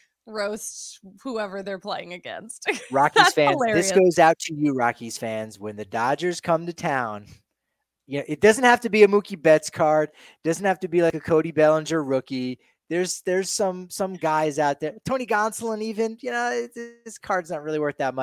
roast whoever they're playing against. Rockies fans, hilarious. This goes out to you, Rockies fans. When the Dodgers come to town, it doesn't have to be a Mookie Betts card. It doesn't have to be like a Cody Bellinger rookie. There's some guys out there. Tony Gonsolin even, his card's not really worth that much.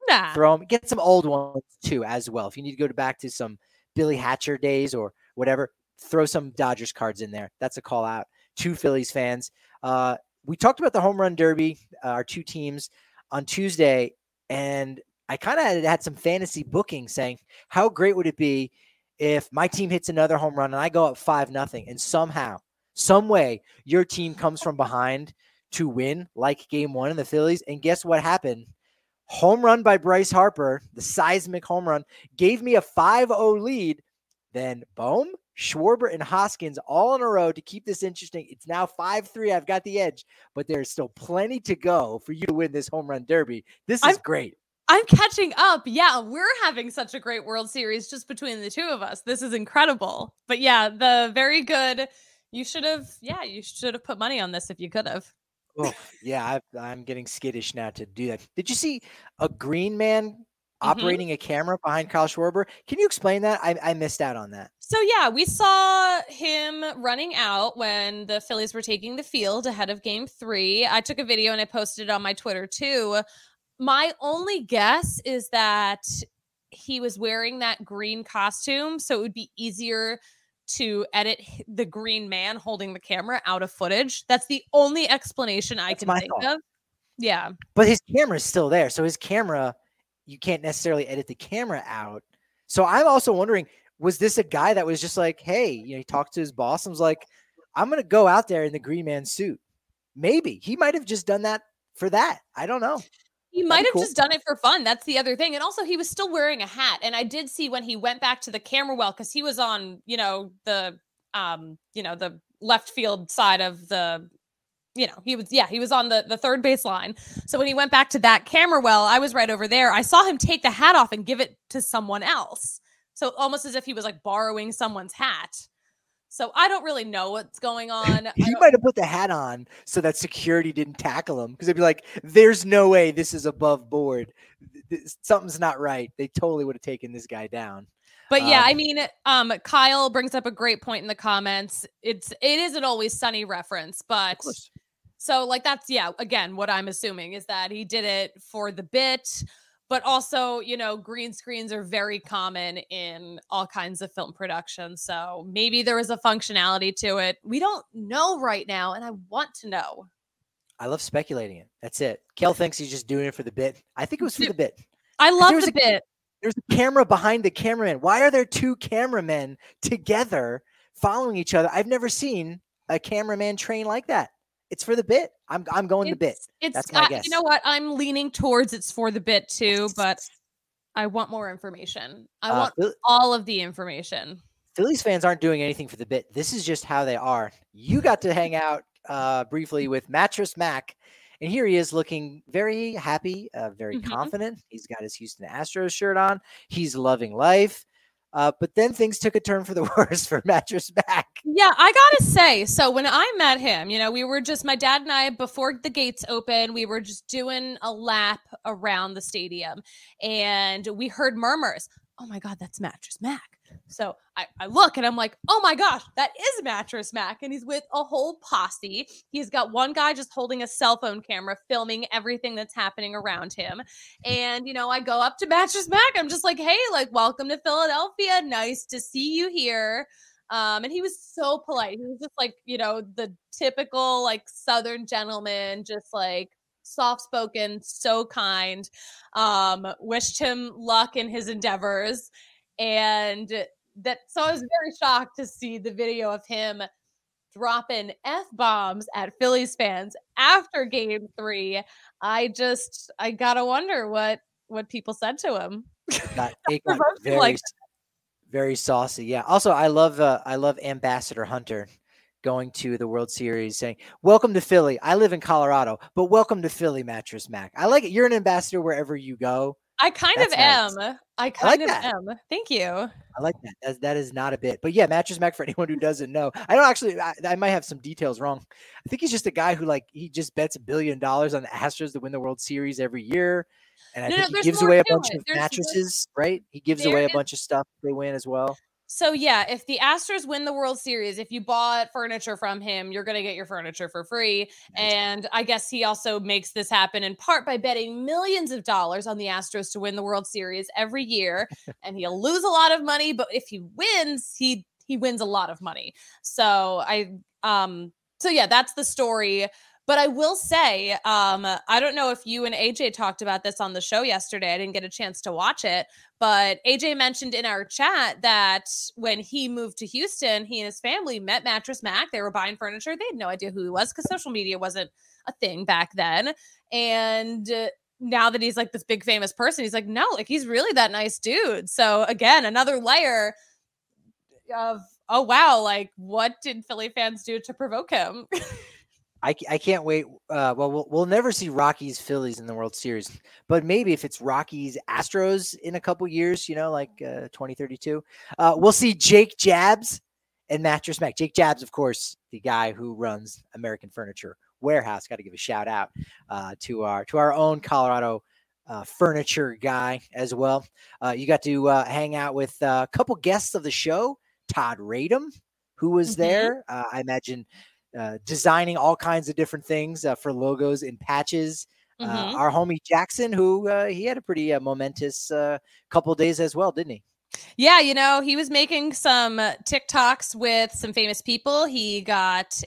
Nah. Throw them. Get some old ones too as well. If you need to go back to some Billy Hatcher days or whatever, throw some Dodgers cards in there. That's a call out to Phillies fans. We talked about the home run derby, our two teams on Tuesday, and I kind of had some fantasy booking saying, how great would it be if my team hits another home run and I go up 5-0 and somehow, some way your team comes from behind to win like game one in the Phillies. And guess what happened? Home run by Bryce Harper, the seismic home run, gave me a 5-0 lead. Then Bohm, Schwarber, and Hoskins all in a row to keep this interesting. It's now 5-3. I've got the edge, but there's still plenty to go for you to win this home run derby. This is great. I'm catching up. Yeah, we're having such a great World Series just between the two of us. This is incredible. But yeah, the very good. You should have put money on this if you could have. Oh, yeah, I'm getting skittish now to do that. Did you see a green man operating a camera behind Kyle Schwarber? Can you explain that? I missed out on that. So yeah, we saw him running out when the Phillies were taking the field ahead of game 3. I took a video and I posted it on my Twitter too. My only guess is that he was wearing that green costume, so it would be easier to edit the green man holding the camera out of footage. That's the only explanation I can think of. Yeah. But his camera is still there. So his camera, you can't necessarily edit the camera out. So I'm also wondering, was this a guy that was just like, hey, he talked to his boss and was like, I'm going to go out there in the green man suit. Maybe he might have just done that for that. I don't know. He might have just done it for fun. That's the other thing. And also he was still wearing a hat. And I did see when he went back to the camera well, because he was on, the left field side of the, he was on the third base line. So when he went back to that camera well, I was right over there. I saw him take the hat off and give it to someone else. So almost as if he was like borrowing someone's hat. So I don't really know what's going on. He might have put the hat on so that security didn't tackle him, because they'd be like, there's no way this is above board. Something's not right. They totally would have taken this guy down. But yeah, I mean, Kyle brings up a great point in the comments. It isn't always Sunny reference, but so like that's, again, what I'm assuming is that he did it for the bit. But also, green screens are very common in all kinds of film production. So maybe there was a functionality to it. We don't know right now, and I want to know. I love speculating it. That's it. Kel thinks he's just doing it for the bit. I think it was for the bit. I love the bit. There's a camera behind the cameraman. Why are there two cameramen together following each other? I've never seen a cameraman train like that. It's for the bit. I'm going the bit. That's my guess. You know what? I'm leaning towards it's for the bit too, but I want more information. I want all of the information. Phillies fans aren't doing anything for the bit. This is just how they are. You got to hang out briefly with Mattress Mac, and here he is looking very happy, very confident. He's got his Houston Astros shirt on. He's loving life. But then things took a turn for the worse for Mattress Mac. Yeah, I gotta say, so when I met him, we were just, my dad and I, before the gates open, we were just doing a lap around the stadium, and we heard murmurs. Oh my God, that's Mattress Mac. So I look and I'm like, oh my gosh, that is Mattress Mac. And he's with a whole posse. He's got one guy just holding a cell phone camera, filming everything that's happening around him. And, I go up to Mattress Mac. I'm just like, hey, welcome to Philadelphia. Nice to see you here. And he was so polite. He was just like, the typical Southern gentleman, just soft-spoken, so kind. Wished him luck in his endeavors. And so I was very shocked to see the video of him dropping F-bombs at Phillies fans after game 3. I gotta wonder what people said to him. It got very saucy. Yeah. Also, I love Ambassador Hunter going to the World Series saying, welcome to Philly. I live in Colorado, but welcome to Philly, Mattress Mac. I like it. You're an ambassador wherever you go. I kind of am. I kind of am. Thank you. I like that. That is not a bit. But yeah, Mattress Mac, for anyone who doesn't know, I might have some details wrong. I think he's just a guy who he just bets $1 billion on the Astros to win the World Series every year. And I think he gives away a bunch of mattresses, right? He gives away a bunch of stuff if they win as well. So yeah, if the Astros win the World Series, if you bought furniture from him, you're going to get your furniture for free. Nice. And I guess he also makes this happen in part by betting millions of dollars on the Astros to win the World Series every year. And he'll lose a lot of money, but if he wins, he wins a lot of money. So yeah, that's the story. But I will say, I don't know if you and AJ talked about this on the show yesterday. I didn't get a chance to watch it, but AJ mentioned in our chat that when he moved to Houston, he and his family met Mattress Mac. They were buying furniture. They had no idea who he was because social media wasn't a thing back then. And now that he's like this big famous person, he's like, no, like he's really that nice dude. So again, another layer of, oh, wow, like what did Philly fans do to provoke him? I can't wait. We'll never see Rockies Phillies in the World Series, but maybe if it's Rockies Astros in a couple years, like 2032, we'll see Jake Jabs and Mattress Mac. Jake Jabs, of course, the guy who runs American Furniture Warehouse. Got to give a shout out to our own Colorado furniture guy as well. You got to hang out with a couple guests of the show, Todd Radom, who was there. I imagine. Designing all kinds of different things for logos and patches. Our homie Jackson, who he had a pretty momentous couple of days as well, didn't he? Yeah, he was making some TikToks with some famous people. He got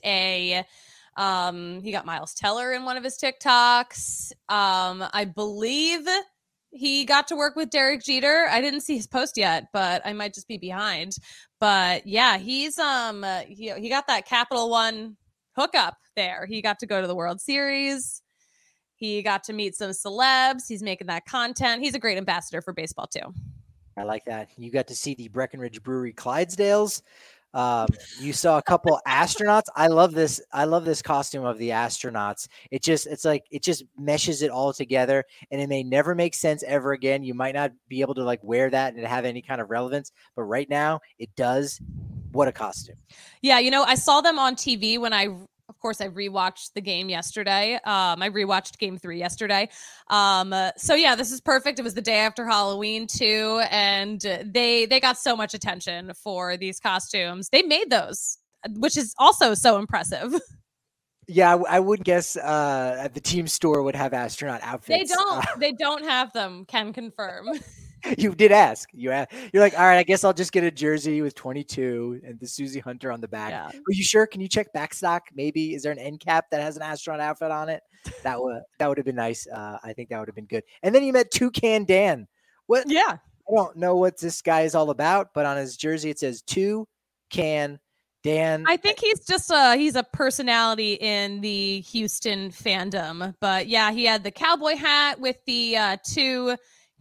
Miles Teller in one of his TikToks. I believe he got to work with Derek Jeter. I didn't see his post yet, but I might just be behind. But yeah, he's he got that Capital One hookup there. He got to go to the World Series. He got to meet some celebs. He's making that content. He's a great ambassador for baseball too. I like that. You got to see the Breckenridge Brewery Clydesdales. You saw a couple astronauts. I love this costume of the astronauts. It just meshes it all together, and it may never make sense ever again. You might not be able to like wear that and have any kind of relevance, but right now it does. What a costume. Yeah. I saw them on TV when I rewatched the game yesterday. I rewatched Game 3 yesterday. So yeah, this is perfect. It was the day after Halloween too, and they got so much attention for these costumes. They made those, which is also so impressive. Yeah, I would guess at the team store would have astronaut outfits. They don't have them. Can confirm. You did ask. You're like, all right, I guess I'll just get a jersey with 22 and the Susie Hunter on the back. Yeah. Are you sure? Can you check backstock? Maybe is there an end cap that has an astronaut outfit on it? That would have been nice. I think that would have been good. And then you met Toucan Dan. What? Yeah. I don't know what this guy is all about, but on his jersey it says Toucan Dan. I think he's just he's a personality in the Houston fandom. But yeah, he had the cowboy hat with the two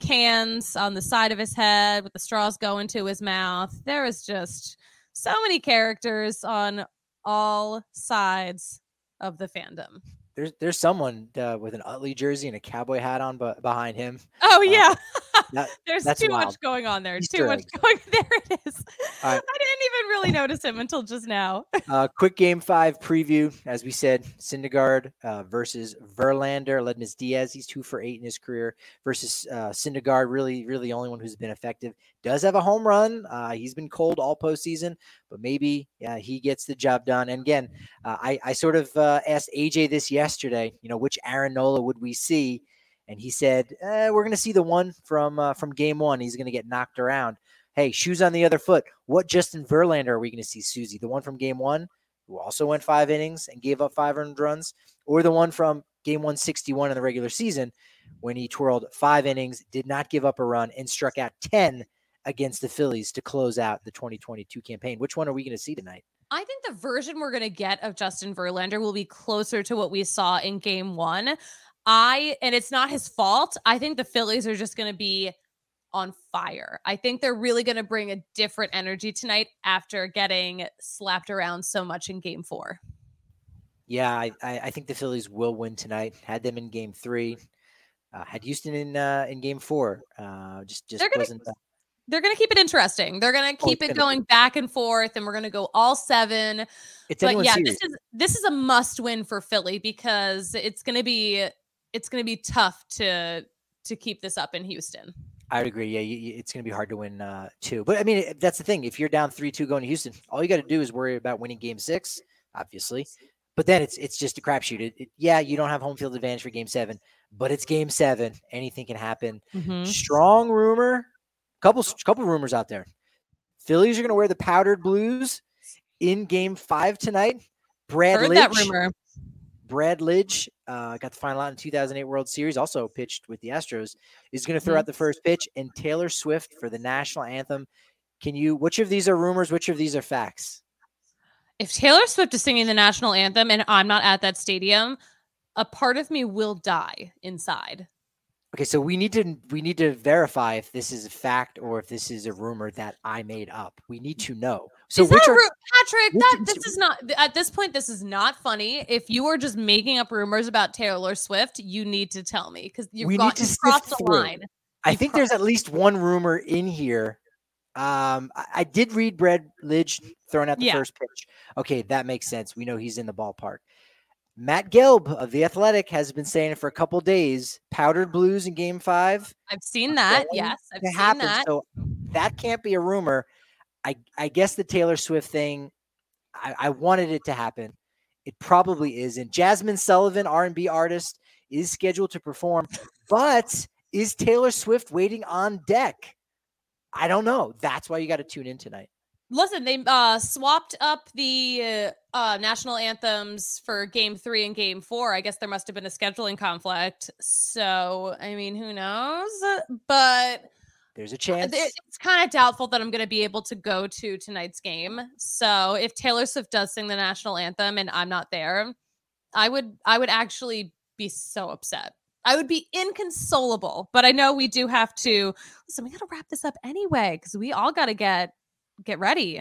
cans on the side of his head with the straws going to his mouth. There is just so many characters on all sides of the fandom. There's someone with an Utley jersey and a cowboy hat on behind him. Oh yeah. There's too wild. much going on there. Easter Too egg. much going there. It is. All right. I didn't even really notice him until just now. Quick Game 5 preview. As we said, Syndergaard versus Verlander. Ledmus Diaz, he's 2 for 8 in his career versus Syndergaard, really the only one who's been effective. Does have a home run. He's been cold all postseason, but maybe he gets the job done. And again, I sort of asked AJ this yesterday, which Aaron Nola would we see? And he said, we're going to see the one from Game 1. He's going to get knocked around. Hey, shoes on the other foot. What Justin Verlander are we going to see, Susie? The one from Game 1, who also went 5 innings and gave up 5 earned runs, or the one from Game 161 in the regular season when he twirled 5 innings, did not give up a run, and struck out 10 against the Phillies to close out the 2022 campaign? Which one are we going to see tonight? I think the version we're going to get of Justin Verlander will be closer to what we saw in Game 1. And it's not his fault. I think the Phillies are just going to be on fire. I think they're really going to bring a different energy tonight after getting slapped around so much in Game 4. Yeah, I think the Phillies will win tonight. Had them in Game 3. Had Houston in Game 4. They're going to keep it interesting. They're going to keep it going back and forth, and we're going to go all 7. But yeah, this is a must win for Philly because it's going to be tough to keep this up in Houston. I would agree. Yeah, it's going to be hard to win 2. But I mean, that's the thing. If you're down 3-2 going to Houston, all you got to do is worry about winning Game 6, obviously. But then it's just a crapshoot. Yeah, you don't have home field advantage for Game 7, but it's Game 7. Anything can happen. Mm-hmm. Strong rumor, couple rumors out there. Phillies are going to wear the powdered blues in Game 5 tonight. Heard that rumor. Brad Lidge got the final out in 2008 World Series, also pitched with the Astros, is going to throw out the first pitch, and Taylor Swift for the national anthem. Which of these are rumors? Which of these are facts? If Taylor Swift is singing the national anthem and I'm not at that stadium, a part of me will die inside. Okay, so we need to verify if this is a fact or if this is a rumor that I made up. We need to know. So Patrick, this is not at this point. This is not funny. If you are just making up rumors about Taylor Swift, you need to tell me because you've crossed the line. I think there's at least one rumor in here. I did read Brad Lidge throwing out the first pitch. Okay, that makes sense. We know he's in the ballpark. Matt Gelb of The Athletic has been saying it for a couple days. Powdered blues in Game 5. I've seen that. Yes, I've seen that. So that can't be a rumor. I guess the Taylor Swift thing, I wanted it to happen. It probably is. And Jasmine Sullivan, R&B artist, is scheduled to perform. But is Taylor Swift waiting on deck? I don't know. That's why you got to tune in tonight. Listen, they swapped up the national anthems for Game 3 and Game 4. I guess there must have been a scheduling conflict. So, I mean, who knows? But there's a chance. It's kind of doubtful that I'm going to be able to go to tonight's game. So, if Taylor Swift does sing the national anthem and I'm not there, I would actually be so upset. I would be inconsolable. But I know we do have to listen. We got to wrap this up anyway because we all got to get ready.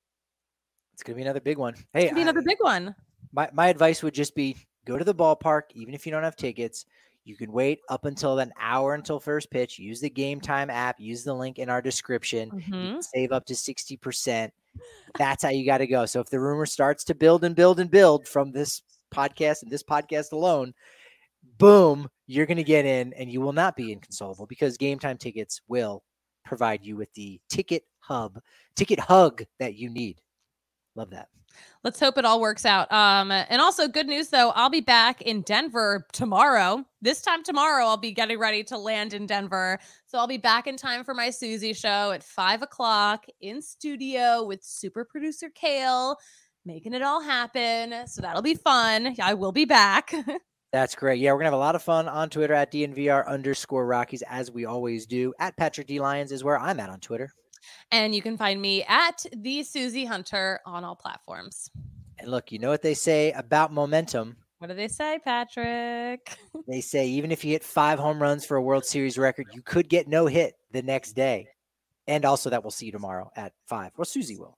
It's gonna be another big one. Hey, it's gonna be another big one. My advice would just be go to the ballpark, even if you don't have tickets. You can wait up until an hour until first pitch. Use the Game Time app. Use the link in our description. You can save up to 60%. That's how you got to go. So if the rumor starts to build and build and build from this podcast and this podcast alone, boom, you're going to get in and you will not be inconsolable because Game Time tickets will provide you with the ticket hug that you need. Love that. Let's hope it all works out. And also good news though, I'll be back in Denver tomorrow. This time tomorrow, I'll be getting ready to land in Denver. So I'll be back in time for my Susie show at 5:00 in studio with super producer Kale, making it all happen. So that'll be fun. I will be back. That's great. Yeah, we're going to have a lot of fun on Twitter at DNVR_Rockies, as we always do. At Patrick D. Lyons is where I'm at on Twitter. And you can find me at the Susie Hunter on all platforms. And look, you know what they say about momentum. What do they say, Patrick? They say even if you hit 5 home runs for a World Series record, you could get no hit the next day. And also that we'll see you tomorrow at 5. Or Susie will.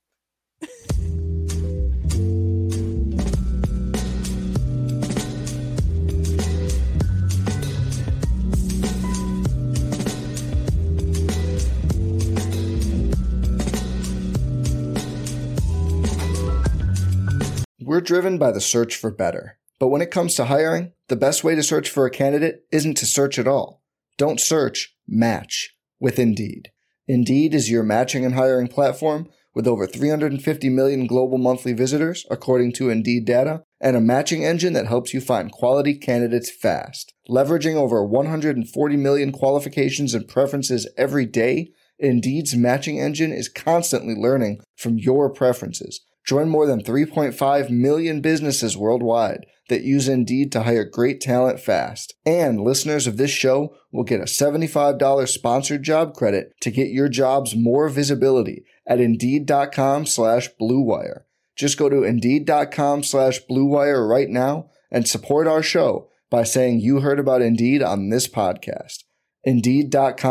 We're driven by the search for better. But when it comes to hiring, the best way to search for a candidate isn't to search at all. Don't search, match with Indeed. Indeed is your matching and hiring platform with over 350 million global monthly visitors, according to Indeed data, and a matching engine that helps you find quality candidates fast. Leveraging over 140 million qualifications and preferences every day, Indeed's matching engine is constantly learning from your preferences. Join more than 3.5 million businesses worldwide that use Indeed to hire great talent fast. And listeners of this show will get a $75 sponsored job credit to get your jobs more visibility at Indeed.com/Blue Wire. Just go to Indeed.com/Blue Wire right now and support our show by saying you heard about Indeed on this podcast.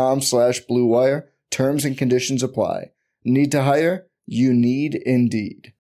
Indeed.com/Blue Wire. Terms and conditions apply. Need to hire? You need Indeed.